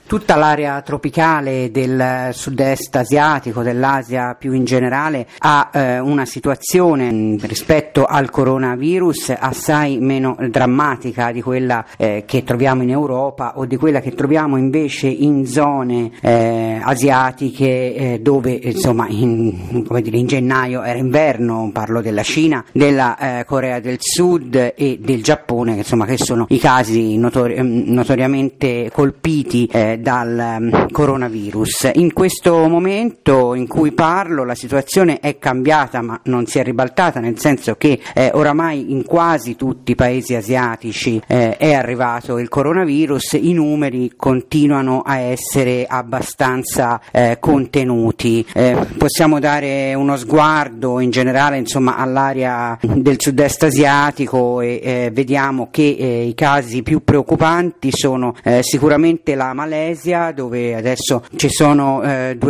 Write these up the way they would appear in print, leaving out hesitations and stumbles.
Tutta l'area tropicale del sud-est asiatico, dell'Asia più in generale, ha una situazione rispetto al coronavirus assai meno drammatica di quella che troviamo in Europa o di quella che troviamo invece in zone asiatiche dove insomma in gennaio era inverno. Parlo della Cina, della Corea del Sud e del Giappone, che sono i casi notoriamente colpiti dal coronavirus. In questo momento in cui parlo la situazione è cambiata, ma non si è ribaltata, nel senso che oramai in quasi tutti i paesi asiatici è arrivato il coronavirus. I numeri continuano a essere abbastanza contenuti. Possiamo dare uno sguardo in generale all'area del sud-est asiatico e vediamo che i casi più preoccupanti sono sicuramente la Malesia, dove adesso ci sono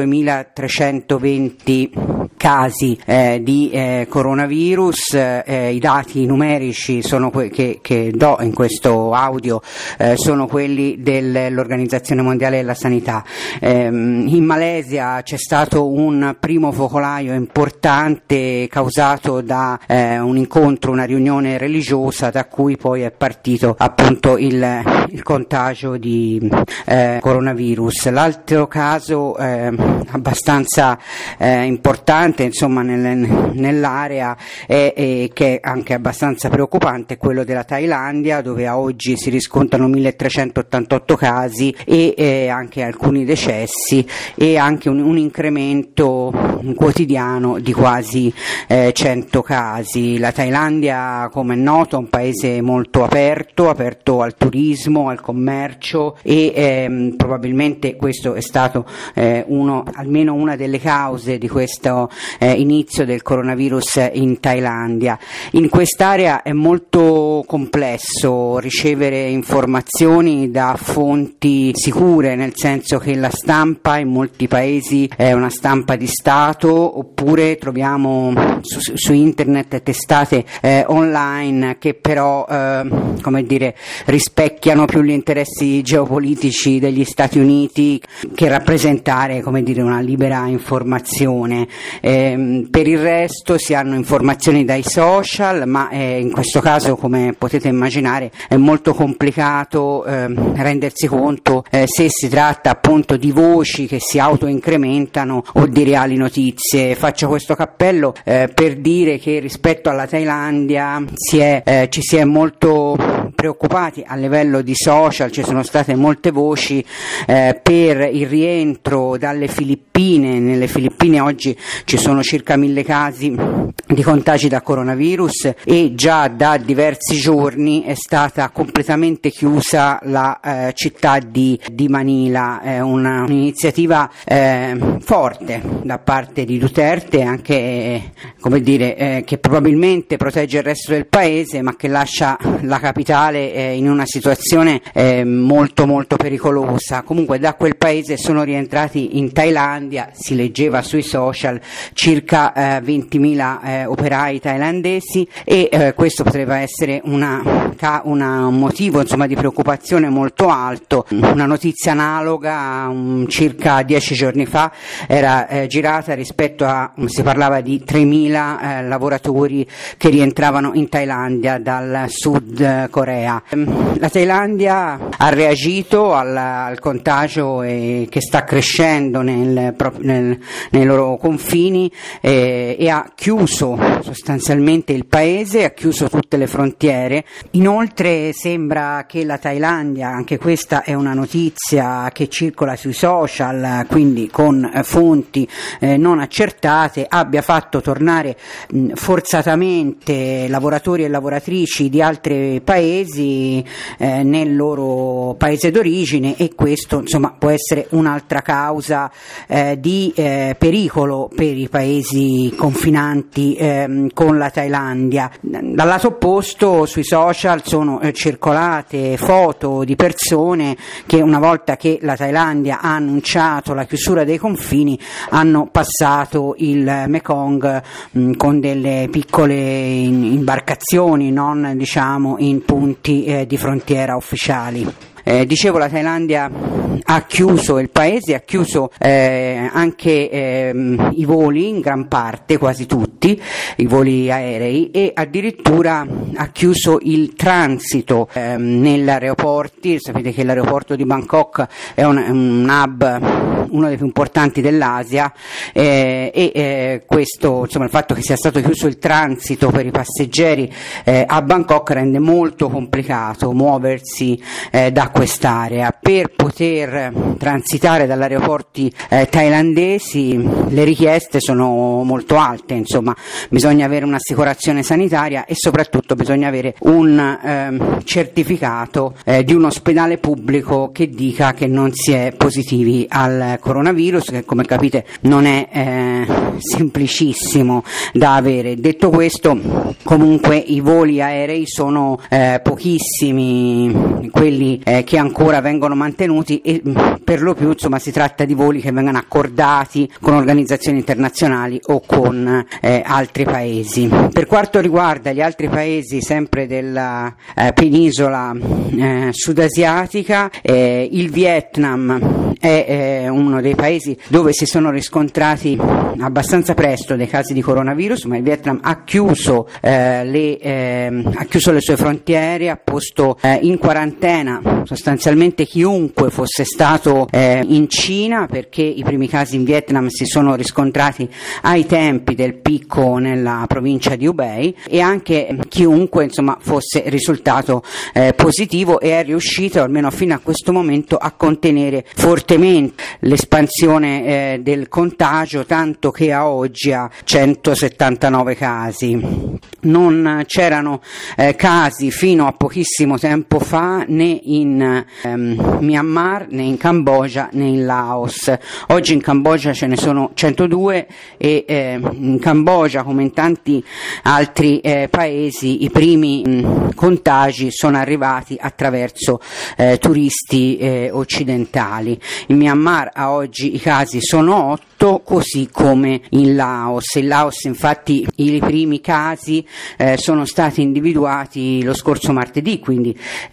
2320 casi di coronavirus. I dati numerici sono che do in questo audio sono quelli dell'Organizzazione Mondiale della Sanità. In Malesia c'è stato un primo focolaio importante causato da un incontro, una riunione religiosa, da cui poi è partito appunto il contagio di coronavirus. L'altro caso abbastanza importante nell'area che è anche abbastanza preoccupante è quello della Thailandia, dove a oggi si riscontrano 1388 casi e anche alcuni decessi e anche un incremento quotidiano di quasi 100 casi. La Thailandia, come è noto, è un paese molto aperto al turismo, al commercio e probabilmente questo è stato almeno una delle cause di questo inizio del coronavirus in Thailandia. In quest'area è molto complesso ricevere informazioni da fonti sicure, nel senso che la stampa in molti paesi è una stampa di Stato, oppure troviamo su internet testate online che però rispecchiano più gli interessi geopolitici degli Stati Uniti che rappresentare una libera informazione. Per il resto si hanno informazioni dai social, ma in questo caso, come potete immaginare, è molto complicato rendersi conto se si tratta appunto di voci che si autoincrementano o di reali notizie. Faccio questo cappello per dire che rispetto alla Thailandia ci si è molto preoccupati a livello di social. Ci sono state molte voci per il rientro dalle Filippine. Nelle Filippine oggi ci sono circa 1000 casi di contagi da coronavirus e già da diversi giorni è stata completamente chiusa la città di Manila. È un'iniziativa forte da parte di Duterte, anche che probabilmente protegge il resto del paese, ma che lascia la capitale in una situazione molto molto pericolosa. Comunque da quel paese sono rientrati in Thailandia, si leggeva sui social, circa 20.000 operai thailandesi e questo potrebbe essere un motivo di preoccupazione molto alto. Una notizia analoga circa 10 giorni fa era girata si parlava di 3.000 lavoratori che rientravano in Thailandia dal Sud Corea. La Thailandia ha reagito al contagio che sta crescendo nei loro confini e ha chiuso sostanzialmente il paese, ha chiuso tutte le frontiere. Inoltre sembra che la Thailandia, anche questa è una notizia che circola sui social, quindi con fonti non accertate, abbia fatto tornare forzatamente lavoratori e lavoratrici di altri paesi nel loro paese d'origine, e questo può essere un'altra causa di pericolo per i paesi confinanti con la Thailandia. Dal lato opposto sui social sono circolate foto di persone che, una volta che la Thailandia ha annunciato la chiusura dei confini, hanno passato il Mekong con delle piccole imbarcazioni, non in punti di frontiera ufficiali. Dicevo, la Thailandia ha chiuso il paese, ha chiuso anche i voli, in gran parte, quasi tutti, i voli aerei, e addirittura ha chiuso il transito negli aeroporti. Sapete che l'aeroporto di Bangkok è un hub, uno dei più importanti dell'Asia, e questo, insomma, il fatto che sia stato chiuso il transito per i passeggeri a Bangkok rende molto complicato muoversi da quest'area. Per poter transitare dagli aeroporti thailandesi le richieste sono molto alte, insomma bisogna avere un'assicurazione sanitaria e soprattutto bisogna avere un certificato di un ospedale pubblico che dica che non si è positivi al coronavirus, che come capite non è semplicissimo da avere. Detto questo, comunque i voli aerei sono pochissimi quelli che ancora vengono mantenuti, e per lo più, insomma, si tratta di voli che vengono accordati con organizzazioni internazionali o con altri paesi. Per quanto riguarda gli altri paesi, sempre della penisola sudasiatica, il Vietnam è uno dei paesi dove si sono riscontrati abbastanza presto dei casi di coronavirus, ma il Vietnam ha chiuso le sue frontiere, ha posto in quarantena sostanzialmente chiunque fosse stato in Cina, perché i primi casi in Vietnam si sono riscontrati ai tempi del picco nella provincia di Hubei, e anche chiunque, insomma, fosse risultato positivo, e è riuscito almeno fino a questo momento a contenere fortemente l'espansione del contagio, tanto che a oggi ha 179 casi. Non c'erano casi fino a pochissimo tempo fa né in Myanmar, né in Cambogia, né in Laos. Oggi in Cambogia ce ne sono 102 e in Cambogia, come in tanti altri paesi, i primi contagi sono arrivati attraverso turisti occidentali. In Myanmar a oggi i casi sono 8, così come in Laos. In Laos, infatti, i primi casi sono stati individuati lo scorso martedì, quindi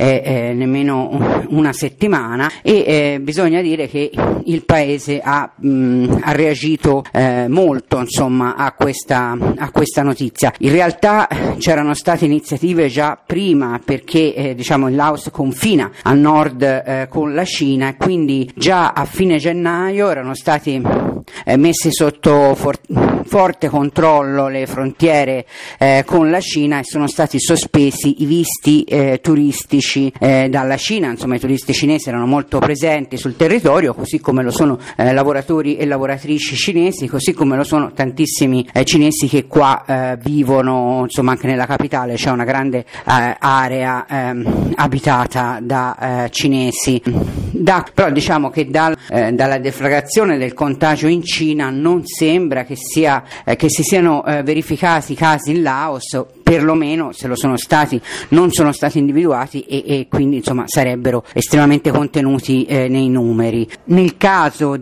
nemmeno una settimana, e bisogna dire che il paese ha reagito molto, insomma, a questa notizia. In realtà c'erano state iniziative già prima, perché diciamo il Laos confina a nord con la Cina, e quindi già a fine gennaio erano stati messi sotto forte controllo le frontiere con la Cina, e sono stati sospesi i visti turistici dalla Cina. Insomma, i turisti cinesi erano molto presenti sul territorio, così come lo sono lavoratori e lavoratrici cinesi, così come lo sono tantissimi cinesi che qua vivono. Insomma, anche nella capitale c'è una grande area abitata da cinesi. Però diciamo che dalla deflagrazione del contagio in Cina non sembra che si siano verificati casi in Laos, perlomeno se lo sono stati non sono stati individuati, e quindi, insomma, sarebbero estremamente contenuti nei numeri. Nel caso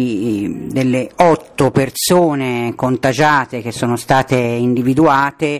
delle 8 persone contagiate che sono state individuate,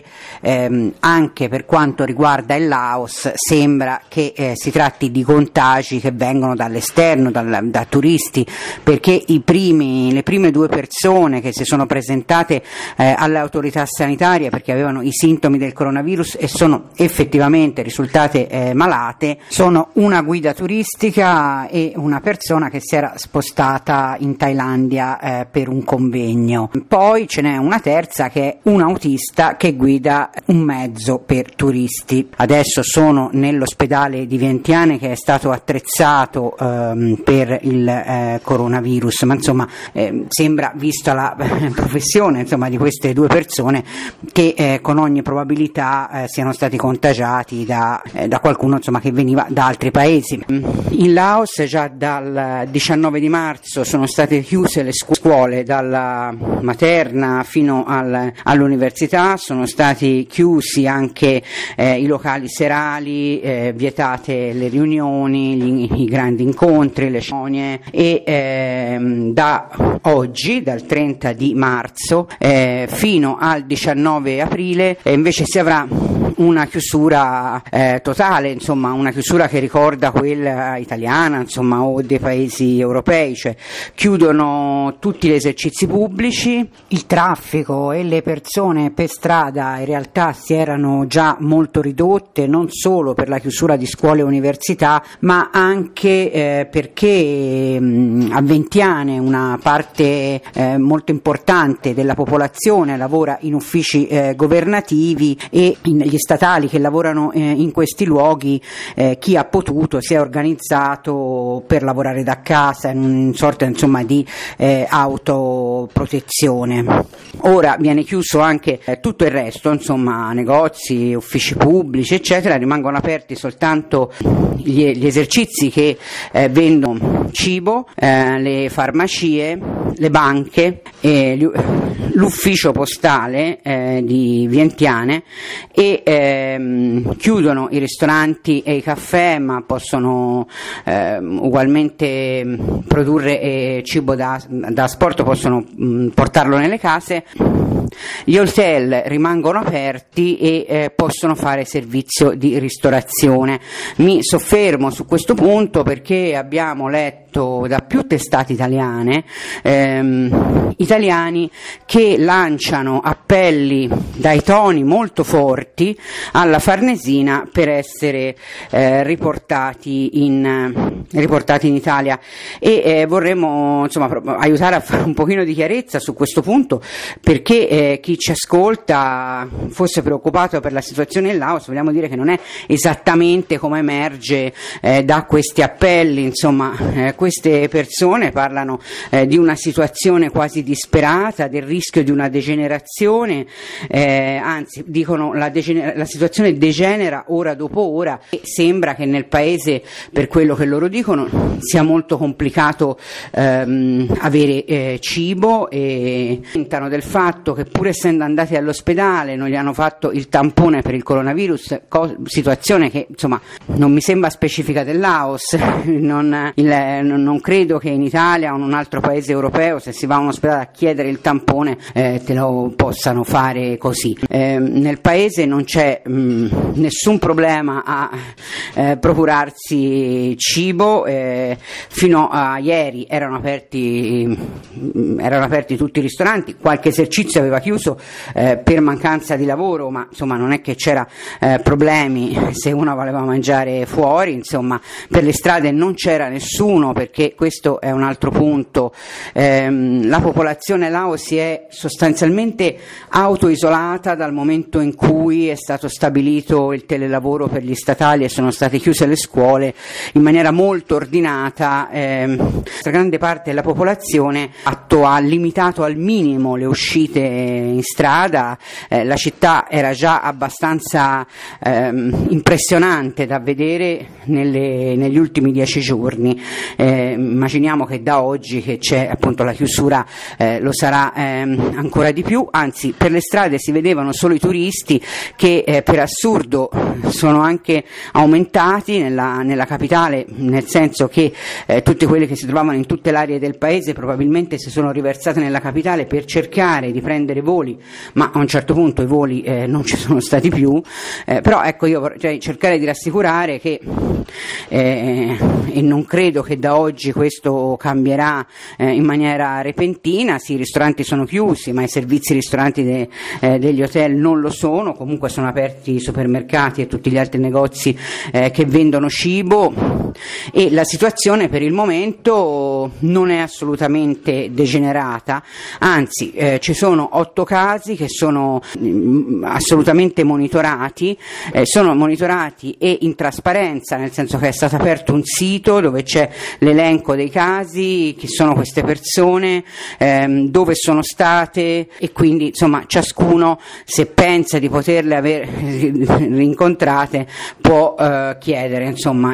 anche per quanto riguarda il Laos sembra che si tratti di contagi che vengono dall'esterno, da turisti, perché le prime 2 persone che si sono presentate alle autorità sanitarie perché avevano i sintomi del coronavirus e sono effettivamente risultate malate sono una guida turistica e una persona che si era spostata in Thailandia per un convegno. Poi ce n'è una terza che è un autista che guida un mezzo per turisti. Adesso sono nell'ospedale di Vientiane, che è stato attrezzato per il coronavirus, ma insomma sembra, vista la professione, insomma, di queste 2 persone, che con ogni probabilità siano stati contagiati da qualcuno, insomma, che veniva da altri paesi. In Laos già dal 19 di marzo sono state chiuse le scuole, dalla materna fino all'università, sono stati chiusi anche i locali serali, vietate le riunioni, i grandi incontri, le cerimonie, e da oggi, dal 30 di marzo fino al 19 aprile invece si avrà una chiusura totale, insomma una chiusura che ricorda quella italiana, insomma, o dei paesi europei, cioè chiudono tutti gli esercizi pubblici, il traffico e le persone per strada in realtà si erano già molto ridotte, non solo per la chiusura di scuole e università, ma anche perché a Vientiane una parte molto importante della popolazione lavora in uffici governativi, e gli statali che lavorano in questi luoghi, chi ha potuto si è organizzato per lavorare da casa in una sorta, insomma, di autoprotezione. Ora viene chiuso anche tutto il resto, insomma, negozi, uffici pubblici eccetera, rimangono aperti soltanto gli esercizi che vendono cibo, le farmacie, le banche, l'ufficio postale di Vientiane, e chiudono i ristoranti e i caffè, ma possono ugualmente produrre cibo da asporto, possono portarlo nelle case. Gli hotel rimangono aperti e possono fare servizio di ristorazione. Mi soffermo su questo punto perché abbiamo letto da più testate italiane italiani che lanciano appelli dai toni molto forti alla Farnesina per essere riportati in Italia, e vorremmo, insomma, aiutare a fare un pochino di chiarezza su questo punto, perché chi ci ascolta fosse preoccupato per la situazione in Laos. Vogliamo dire che non è esattamente come emerge da questi appelli, insomma, queste persone parlano di una situazione quasi disperata, del rischio di una degenerazione, anzi dicono la situazione degenera ora dopo ora, e sembra che nel paese, per quello che loro dicono, sia molto complicato avere cibo, e lamentano del fatto che pur essendo andati all'ospedale non gli hanno fatto il tampone per il coronavirus, situazione che, insomma, non mi sembra specifica del Laos. Non credo che in Italia o in un altro paese europeo, se si va a un ospedale a chiedere il tampone, te lo possano fare così. Nel paese non c'è nessun problema a procurarsi cibo, fino a ieri erano aperti tutti i ristoranti, qualche esercizio aveva chiuso per mancanza di lavoro, ma insomma non è che c'era problemi se uno voleva mangiare fuori, insomma per le strade non c'era nessuno, perché questo è un altro punto. La popolazione lao si è sostanzialmente autoisolata dal momento in cui è stato stabilito il telelavoro per gli statali e sono state chiuse le scuole in maniera molto ordinata. La grande parte della popolazione ha limitato al minimo le uscite in strada. La città era già abbastanza impressionante da vedere negli ultimi 10 giorni. Immaginiamo che da oggi che c'è appunto la chiusura lo sarà ancora di più, anzi per le strade si vedevano solo i turisti, che per assurdo sono anche aumentati nella capitale, nel senso che tutti quelli che si trovavano in tutte le aree del paese probabilmente si sono riversati nella capitale per cercare di prendere voli, ma a un certo punto i voli non ci sono stati più. Però ecco, io vorrei cercare di rassicurare che e non credo che da oggi questo cambierà in maniera repentina. Sì, i ristoranti sono chiusi, ma i servizi ristoranti degli hotel non lo sono, comunque sono aperti i supermercati e tutti gli altri negozi che vendono cibo, e la situazione per il momento non è assolutamente degenerata, anzi ci sono 8 casi che sono assolutamente monitorati, e in trasparenza, nel senso che è stato aperto un sito dove c'è l'elenco dei casi, chi sono queste persone, dove sono state, e quindi insomma ciascuno, se pensa di poterle aver rincontrate, può chiedere insomma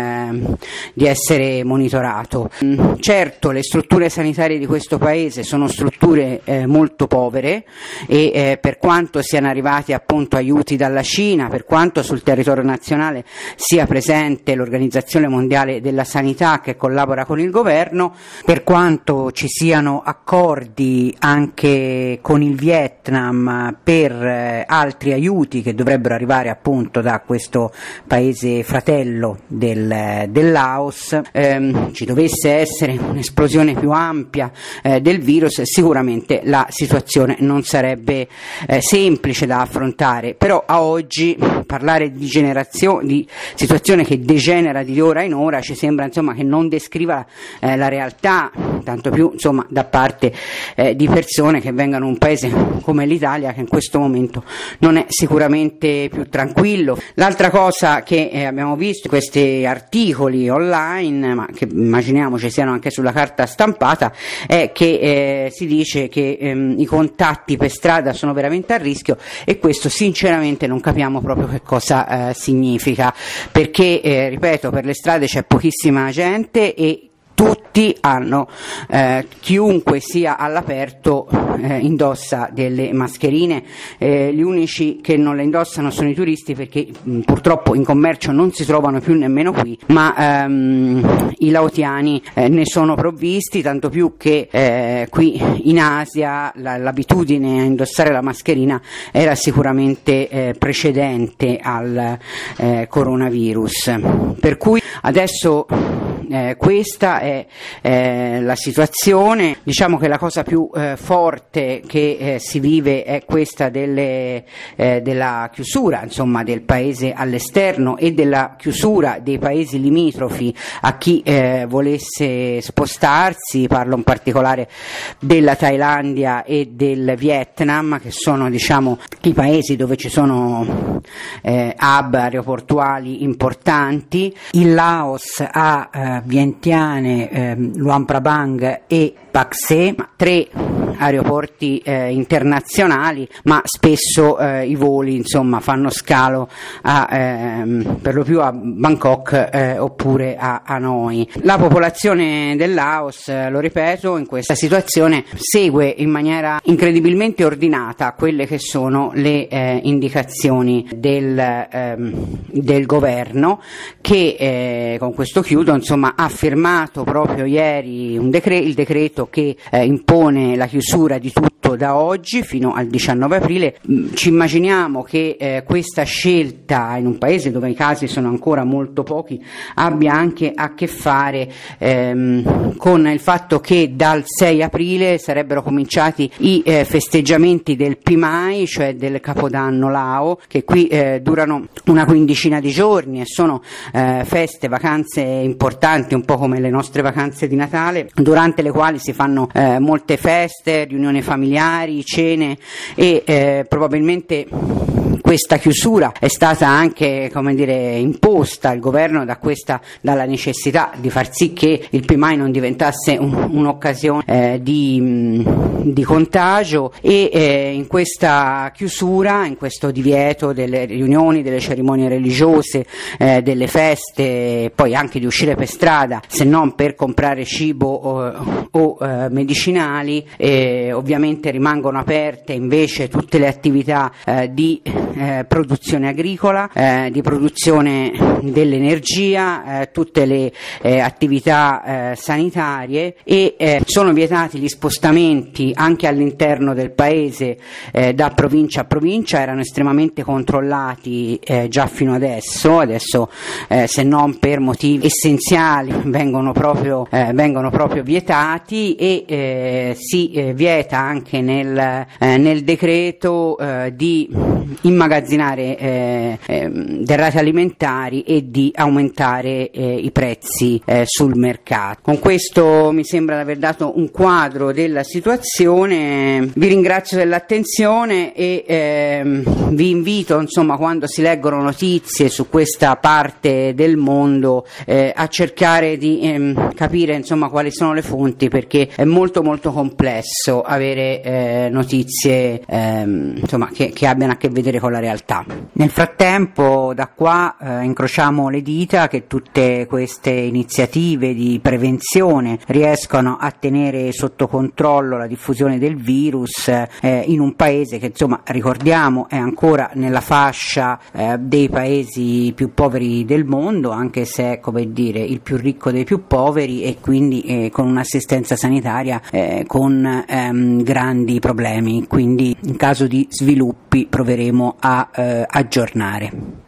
di essere monitorato. Certo, le strutture sanitarie di questo paese sono strutture molto povere, e per quanto siano arrivati appunto aiuti dalla Cina, per quanto sul territorio nazionale sia presente l'Organizzazione Mondiale della Sanità che collabora con il governo, per quanto ci siano accordi anche con il Vietnam per altri aiuti adulti che dovrebbero arrivare appunto da questo paese fratello del Laos, ci dovesse essere un'esplosione più ampia del virus, sicuramente la situazione non sarebbe semplice da affrontare. Però a oggi parlare di situazione che degenera di ora in ora ci sembra insomma che non descriva la realtà, tanto più insomma da parte di persone che vengono da un paese come l'Italia, che in questo momento non è sicuramente più tranquillo. L'altra cosa che abbiamo visto, questi articoli online, ma che immaginiamo ci siano anche sulla carta stampata, è che si dice che i contatti per strada sono veramente a rischio, e questo sinceramente non capiamo proprio che cosa significa, perché ripeto, per le strade c'è pochissima gente e tutti hanno, chiunque sia all'aperto indossa delle mascherine, gli unici che non le indossano sono i turisti, perché purtroppo in commercio non si trovano più nemmeno qui, ma i laotiani ne sono provvisti, tanto più che qui in Asia l'abitudine a indossare la mascherina era sicuramente precedente al coronavirus, per cui adesso questa è la situazione. Diciamo che la cosa più forte che si vive è questa della chiusura insomma del paese all'esterno e della chiusura dei paesi limitrofi a chi volesse spostarsi. Parlo in particolare della Thailandia e del Vietnam, che sono diciamo i paesi dove ci sono hub aeroportuali importanti. Il Laos ha Vientiane, Luang Prabang e Pak Se, 3 aeroporti internazionali, ma spesso i voli insomma fanno scalo per lo più a Bangkok oppure a Hanoi. La popolazione del Laos, lo ripeto, in questa situazione segue in maniera incredibilmente ordinata quelle che sono le indicazioni del governo, che con questo chiudo insomma ha firmato proprio ieri il decreto che impone la chiusura di tutto da oggi fino al 19 aprile. Ci immaginiamo che questa scelta in un paese dove i casi sono ancora molto pochi abbia anche a che fare con il fatto che dal 6 aprile sarebbero cominciati i festeggiamenti del Pimai, cioè del Capodanno Lao, che qui durano una quindicina di giorni e sono feste, vacanze importanti, un po' come le nostre vacanze di Natale, durante le quali si fanno molte feste, riunioni familiari, cene e probabilmente questa chiusura è stata anche, come dire, imposta al governo dalla necessità di far sì che il PMI non diventasse un'occasione di contagio, e in questa chiusura, in questo divieto delle riunioni, delle cerimonie religiose, delle feste, poi anche di uscire per strada se non per comprare cibo o medicinali, ovviamente rimangono aperte invece tutte le attività di produzione agricola, di produzione dell'energia, tutte le attività sanitarie, e sono vietati gli spostamenti anche all'interno del paese da provincia a provincia. Erano estremamente controllati già fino adesso se non per motivi essenziali vengono proprio vietati, e si vieta anche nel decreto di immagazzinare derrate alimentari e di aumentare i prezzi sul mercato. Con questo mi sembra di aver dato un quadro della situazione. Vi ringrazio dell'attenzione e vi invito, insomma, quando si leggono notizie su questa parte del mondo, a cercare di capire, insomma, quali sono le fonti, perché è molto molto complesso avere notizie insomma che abbiano a che vedere con la realtà. Nel frattempo, da qua incrociamo le dita che tutte queste iniziative di prevenzione riescano a tenere sotto controllo la diffusione del virus in un paese che, insomma, ricordiamo, è ancora nella fascia dei paesi più poveri del mondo, anche se è, come dire, il più ricco dei più poveri, e quindi con un'assistenza sanitaria con grandi problemi. Quindi in caso di sviluppi proveremo a aggiornare.